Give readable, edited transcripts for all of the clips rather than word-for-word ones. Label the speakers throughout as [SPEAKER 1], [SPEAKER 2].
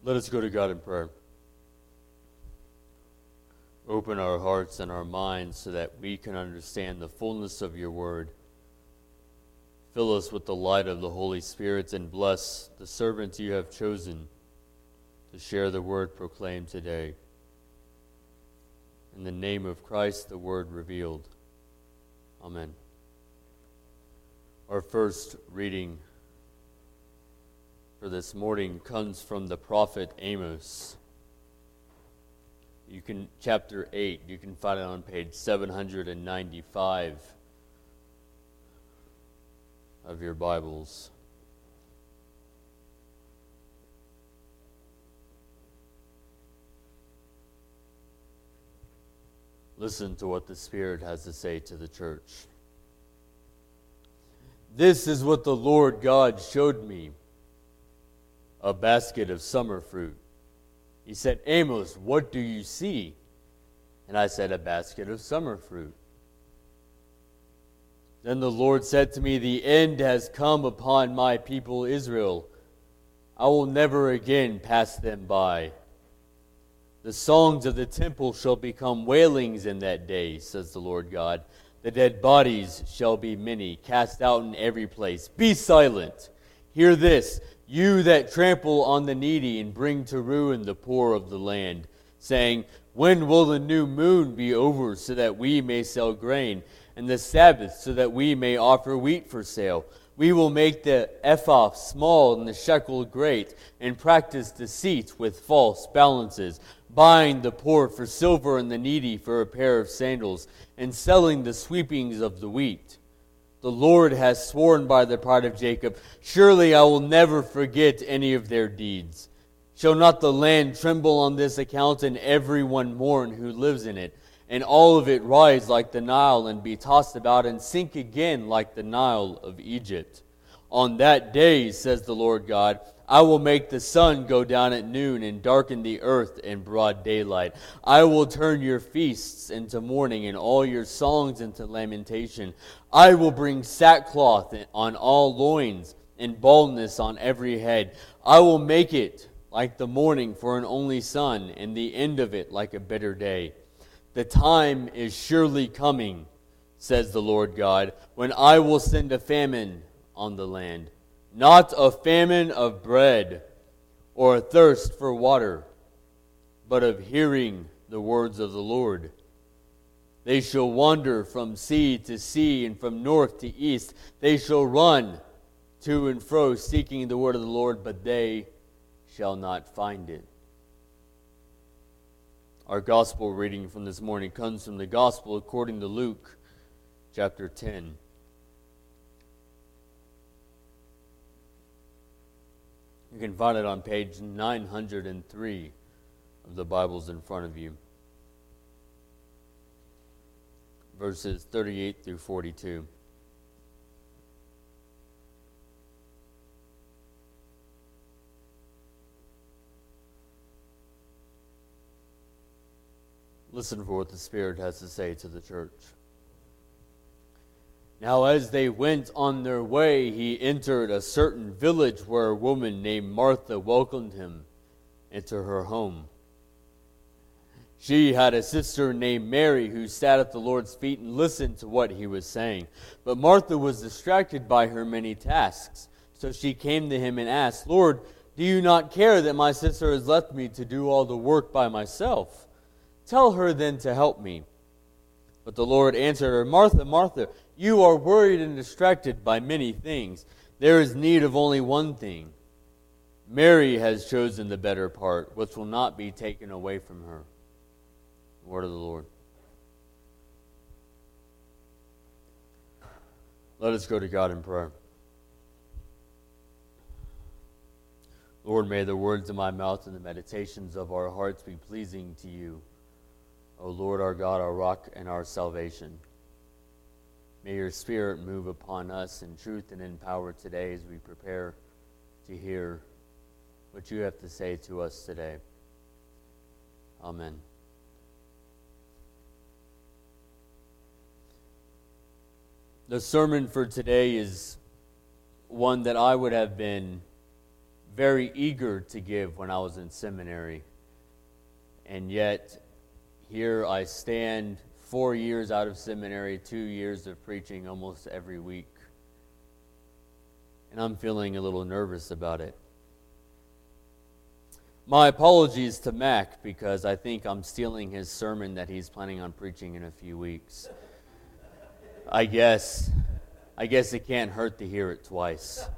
[SPEAKER 1] Let us go to God in prayer. Open our hearts and our minds so that we can understand the fullness of your word. Fill us with the light of the Holy Spirit and bless the servants you have chosen to share the word proclaimed today. In the name of Christ, the word revealed. Amen. Our first reading for this morning comes from the prophet Amos. Chapter 8, you can find it on page 795 of your Bibles. Listen to what the Spirit has to say to the church. This is what the Lord God showed me, a basket of summer fruit. He said, Amos, what do you see? And I said, a basket of summer fruit. Then the Lord said to me, the end has come upon my people Israel. I will never again pass them by. The songs of the temple shall become wailings in that day, says the Lord God. The dead bodies shall be many, cast out in every place. Be silent. Hear this, you that trample on the needy and bring to ruin the poor of the land, saying, when will the new moon be over so that we may sell grain, and the Sabbath so that we may offer wheat for sale? We will make the ephah small and the shekel great, and practice deceit with false balances, buying the poor for silver and the needy for a pair of sandals, and selling the sweepings of the wheat. The Lord has sworn by the pride of Jacob, surely I will never forget any of their deeds. Shall not the land tremble on this account, and everyone mourn who lives in it, and all of it rise like the Nile, and be tossed about, and sink again like the Nile of Egypt? On that day, says the Lord God, I will make the sun go down at noon and darken the earth in broad daylight. I will turn your feasts into mourning and all your songs into lamentation. I will bring sackcloth on all loins and baldness on every head. I will make it like the morning for an only son, and the end of it like a bitter day. The time is surely coming, says the Lord God, when I will send a famine on the land. Not a famine of bread or a thirst for water, but of hearing the words of the Lord. They shall wander from sea to sea and from north to east. They shall run to and fro seeking the word of the Lord, but they shall not find it. Our gospel reading from this morning comes from the gospel according to Luke chapter 10. You can find it on page 903 of the Bibles in front of you. Verses 38 through 42. Listen for what the Spirit has to say to the church. Now as they went on their way, he entered a certain village where a woman named Martha welcomed him into her home. She had a sister named Mary who sat at the Lord's feet and listened to what he was saying. But Martha was distracted by her many tasks. So she came to him and asked, Lord, do you not care that my sister has left me to do all the work by myself? Tell her then to help me. But the Lord answered her, Martha, Martha, you are worried and distracted by many things. There is need of only one thing. Mary has chosen the better part, which will not be taken away from her. Word of the Lord. Let us go to God in prayer. Lord, may the words of my mouth and the meditations of our hearts be pleasing to you, O Lord, our God, our rock and our salvation. May your Spirit move upon us in truth and in power today as we prepare to hear what you have to say to us today. Amen. The sermon for today is one that I would have been very eager to give when I was in seminary. And yet, here I stand 4 years out of seminary, 2 years of preaching almost every week. And I'm feeling a little nervous about it. My apologies to Mac, because I think I'm stealing his sermon that he's planning on preaching in a few weeks. I guess it can't hurt to hear it twice.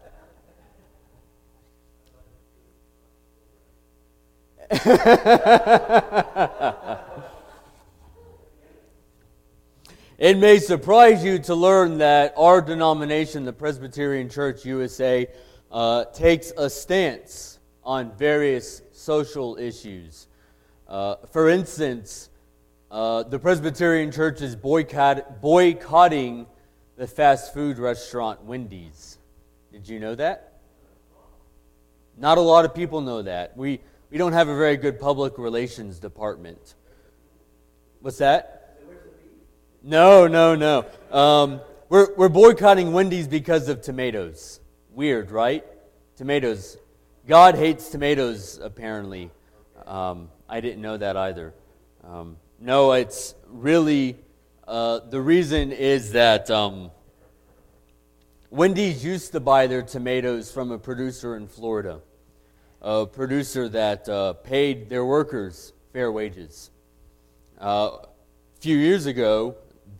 [SPEAKER 1] It may surprise you to learn that our denomination, the Presbyterian Church USA, takes a stance on various social issues. For instance, the Presbyterian Church is boycotting the fast food restaurant Wendy's. Did you know that? Not a lot of people know that. We don't have a very good public relations department. What's that? No. We're boycotting Wendy's because of tomatoes. Weird, right? Tomatoes. God hates tomatoes, apparently. I didn't know that either. No, it's really, the reason is that Wendy's used to buy their tomatoes from a producer in Florida. A producer that paid their workers fair wages. A few years ago,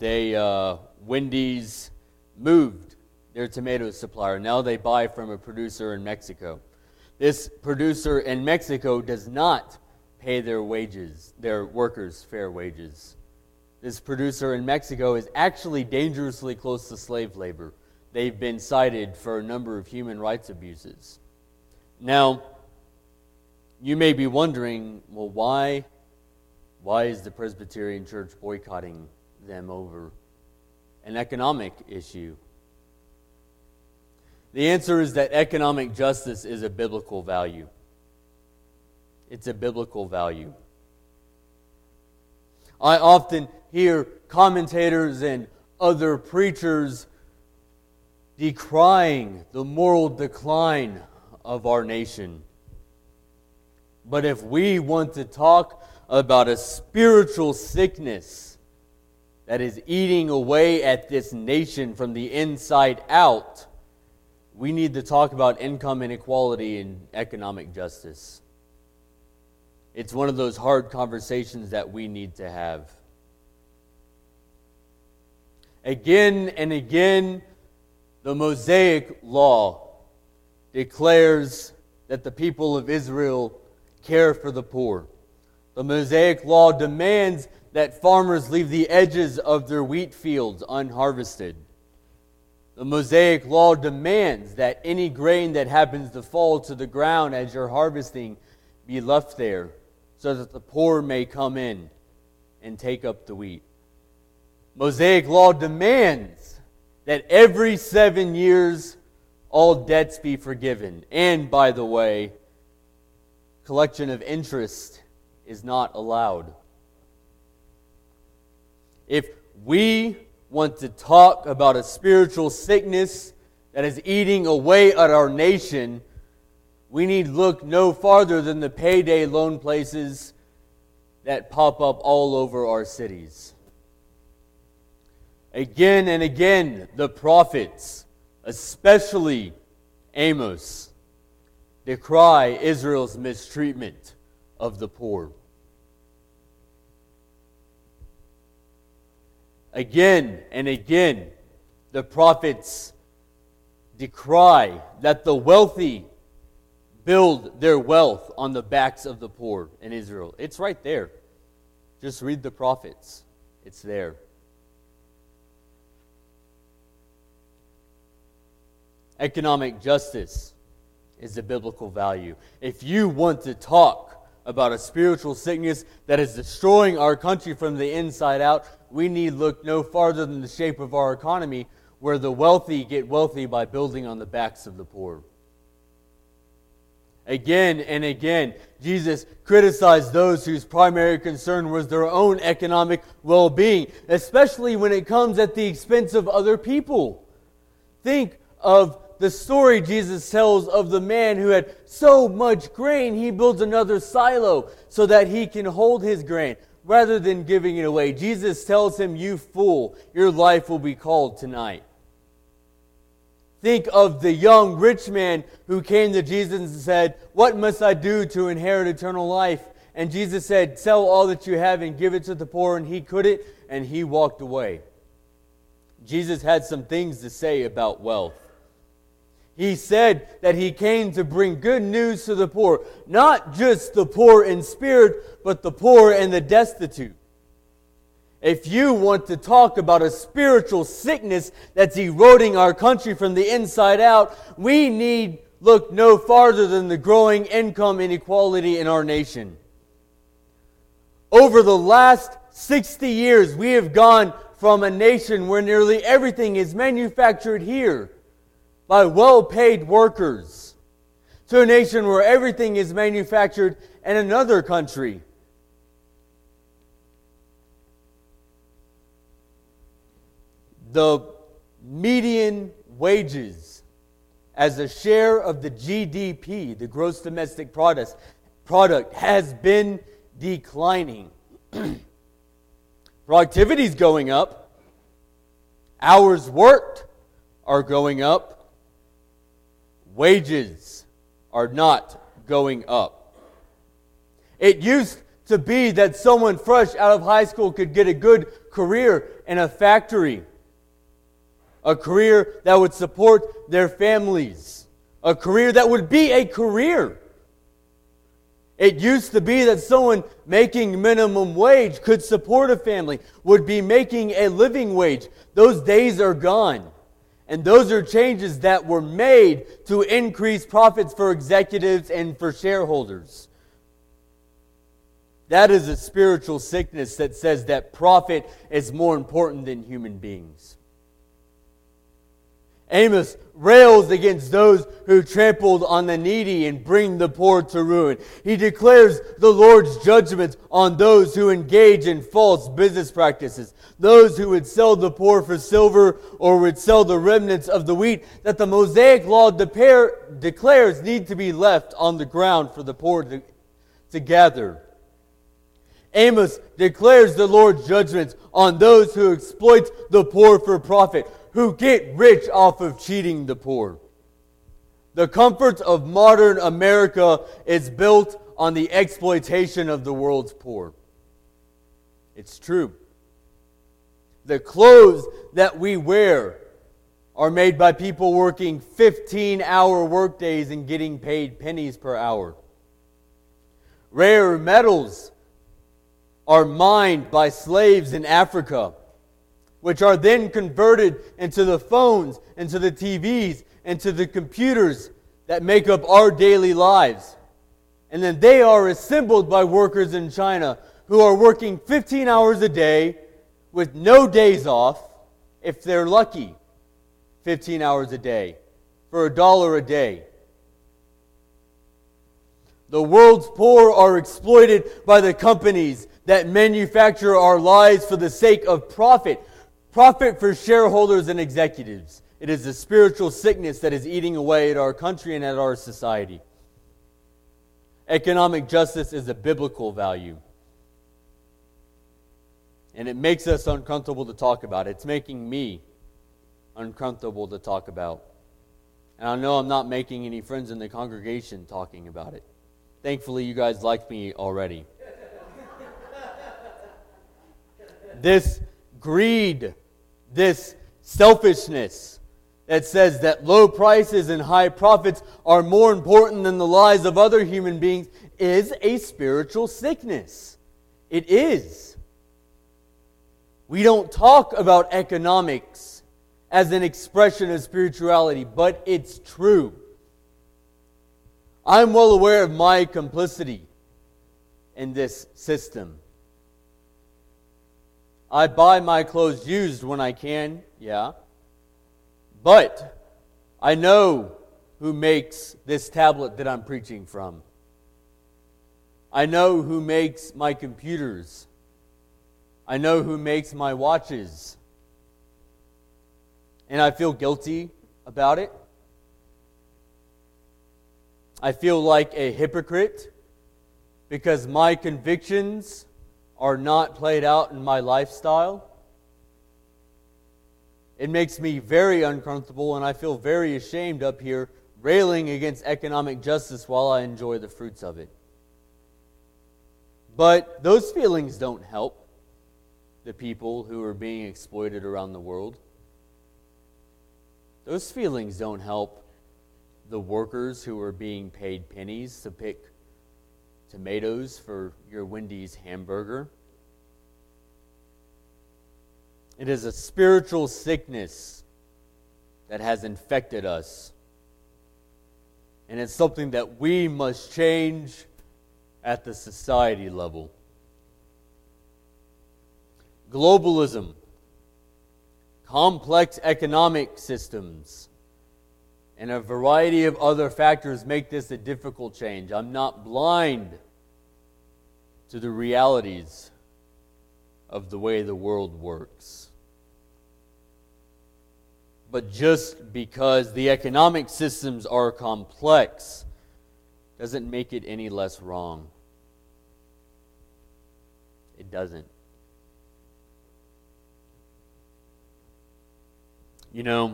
[SPEAKER 1] Wendy's moved their tomato supplier. Now they buy from a producer in Mexico. This producer in Mexico does not pay their workers fair wages. This producer in Mexico is actually dangerously close to slave labor. They've been cited for a number of human rights abuses. Now, you may be wondering, well, why is the Presbyterian Church boycotting them over an economic issue? The answer is that economic justice is a biblical value. It's a biblical value. I often hear commentators and other preachers decrying the moral decline of our nation. But if we want to talk about a spiritual sickness that is eating away at this nation from the inside out, we need to talk about income inequality and economic justice. It's one of those hard conversations that we need to have. Again and again, the Mosaic Law declares that the people of Israel care for the poor. The Mosaic Law demands that farmers leave the edges of their wheat fields unharvested. The Mosaic Law demands that any grain that happens to fall to the ground as you're harvesting be left there so that the poor may come in and take up the wheat. Mosaic Law demands that every 7 years all debts be forgiven. And, by the way, collection of interest is not allowed. If we want to talk about a spiritual sickness that is eating away at our nation, we need look no farther than the payday loan places that pop up all over our cities. Again and again, the prophets, especially Amos, decry Israel's mistreatment of the poor. Again and again, the prophets decry that the wealthy build their wealth on the backs of the poor in Israel. It's right there. Just read the prophets. It's there. Economic justice is a biblical value. If you want to talk about a spiritual sickness that is destroying our country from the inside out, we need look no farther than the shape of our economy, where the wealthy get wealthy by building on the backs of the poor. Again and again, Jesus criticized those whose primary concern was their own economic well-being, especially when it comes at the expense of other people. Think of the story Jesus tells of the man who had so much grain, he builds another silo so that he can hold his grain rather than giving it away. Jesus tells him, "You fool, your life will be called tonight." Think of the young rich man who came to Jesus and said, "What must I do to inherit eternal life?" And Jesus said, "Sell all that you have and give it to the poor." And he couldn't, and he walked away. Jesus had some things to say about wealth. He said that he came to bring good news to the poor, not just the poor in spirit, but the poor and the destitute. If you want to talk about a spiritual sickness that's eroding our country from the inside out, we need look no farther than the growing income inequality in our nation. Over the last 60 years, we have gone from a nation where nearly everything is manufactured here by well-paid workers to a nation where everything is manufactured in another country. The median wages as a share of the GDP, the gross domestic product, has been declining. Productivity is going up. Hours worked are going up. Wages are not going up. It used to be that someone fresh out of high school could get a good career in a factory, a career that would support their families, a career that would be a career. It used to be that someone making minimum wage could support a family, would be making a living wage. Those days are gone. And those are changes that were made to increase profits for executives and for shareholders. That is a spiritual sickness that says that profit is more important than human beings. Amos rails against those who trampled on the needy and bring the poor to ruin. He declares the Lord's judgment on those who engage in false business practices, those who would sell the poor for silver or would sell the remnants of the wheat that the Mosaic law declares need to be left on the ground for the poor to gather. Amos declares the Lord's judgment on those who exploit the poor for profit, who get rich off of cheating the poor. The comfort of modern America is built on the exploitation of the world's poor. It's true. The clothes that we wear are made by people working 15-hour workdays and getting paid pennies per hour. Rare metals are mined by slaves in Africa, which are then converted into the phones, into the TVs, into the computers that make up our daily lives. And then they are assembled by workers in China who are working 15 hours a day with no days off, if they're lucky, 15 hours a day, for $1 a day. The world's poor are exploited by the companies that manufacture our lives for the sake of profit. Profit for shareholders and executives. It is a spiritual sickness that is eating away at our country and at our society. Economic justice is a biblical value. And it makes us uncomfortable to talk about. It's making me uncomfortable to talk about. And I know I'm not making any friends in the congregation talking about it. Thankfully, you guys like me already. This greed, this selfishness that says that low prices and high profits are more important than the lives of other human beings is a spiritual sickness. It is. We don't talk about economics as an expression of spirituality, but it's true. I'm well aware of my complicity in this system. I buy my clothes used when I can, yeah. But I know who makes this tablet that I'm preaching from. I know who makes my computers. I know who makes my watches. And I feel guilty about it. I feel like a hypocrite because my convictions are not played out in my lifestyle. It makes me very uncomfortable, and I feel very ashamed up here railing against economic justice while I enjoy the fruits of it. But those feelings don't help the people who are being exploited around the world. Those feelings don't help the workers who are being paid pennies to pick tomatoes for your Wendy's hamburger. It is a spiritual sickness that has infected us. And it's something that we must change at the society level. Globalism, complex economic systems, and a variety of other factors make this a difficult change. I'm not blind to the realities of the way the world works. But just because the economic systems are complex doesn't make it any less wrong. It doesn't. You know,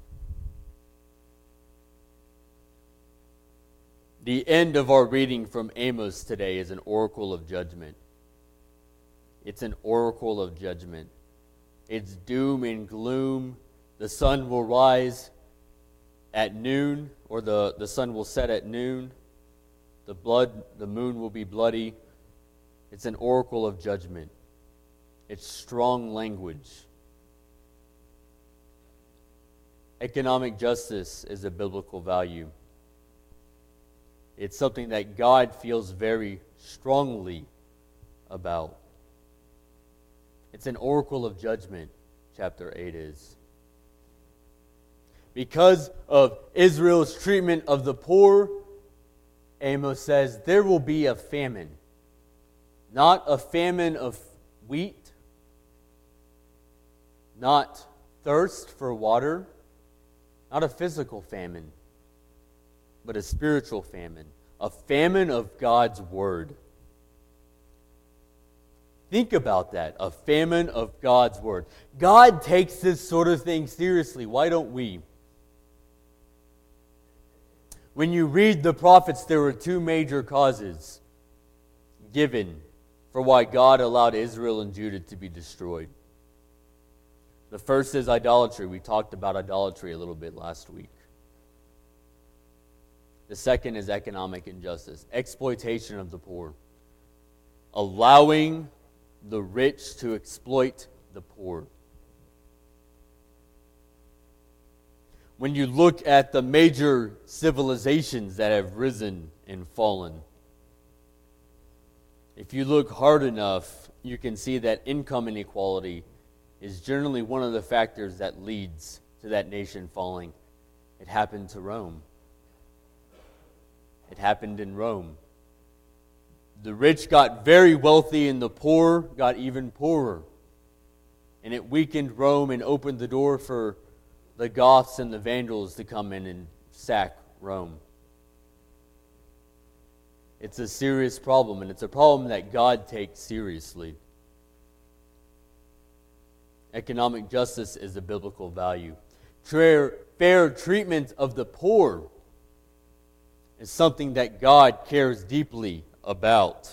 [SPEAKER 1] the end of our reading from Amos today is an oracle of judgment. It's an oracle of judgment. It's doom and gloom. The sun will rise at noon, or the sun will set at noon. The moon will be bloody. It's an oracle of judgment. It's strong language. Economic justice is a biblical value. It's something that God feels very strongly about. It's an oracle of judgment, chapter 8 is. Because of Israel's treatment of the poor, Amos says, there will be a famine. Not a famine of wheat, not thirst for water, not a physical famine, but a spiritual famine, a famine of God's Word. Think about that, a famine of God's Word. God takes this sort of thing seriously. Why don't we? When you read the prophets, there were two major causes given for why God allowed Israel and Judah to be destroyed. The first is idolatry. We talked about idolatry a little bit last week. The second is economic injustice, exploitation of the poor, allowing the rich to exploit the poor. When you look at the major civilizations that have risen and fallen, if you look hard enough, you can see that income inequality is generally one of the factors that leads to that nation falling. It happened to Rome. It happened in Rome. The rich got very wealthy and the poor got even poorer. And it weakened Rome and opened the door for the Goths and the Vandals to come in and sack Rome. It's a serious problem, and it's a problem that God takes seriously. Economic justice is a biblical value. Fair treatment of the poor is something that God cares deeply about.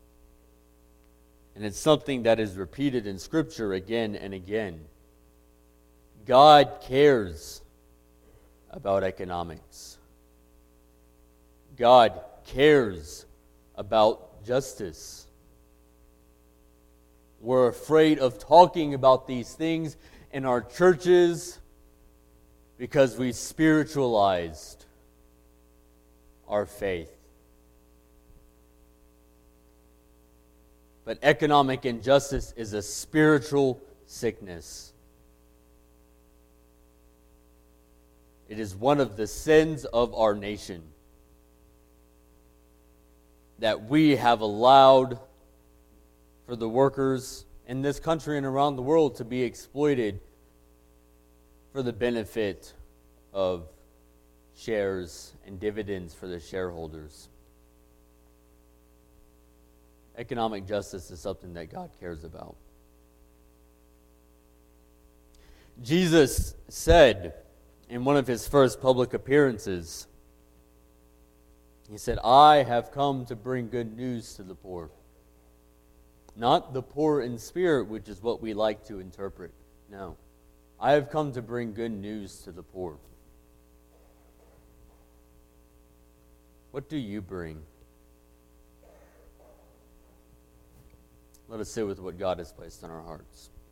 [SPEAKER 1] And it's something that is repeated in Scripture again and again. God cares about economics. God cares about justice. We're afraid of talking about these things in our churches because we spiritualized our faith. But economic injustice is a spiritual sickness. It is one of the sins of our nation that we have allowed for the workers in this country and around the world to be exploited for the benefit of shares and dividends for the shareholders. Economic justice is something that God cares about. Jesus said in one of his first public appearances, he said, "I have come to bring good news to the poor." Not the poor in spirit, which is what we like to interpret. No. I have come to bring good news to the poor. What do you bring? Let us sit with what God has placed in our hearts.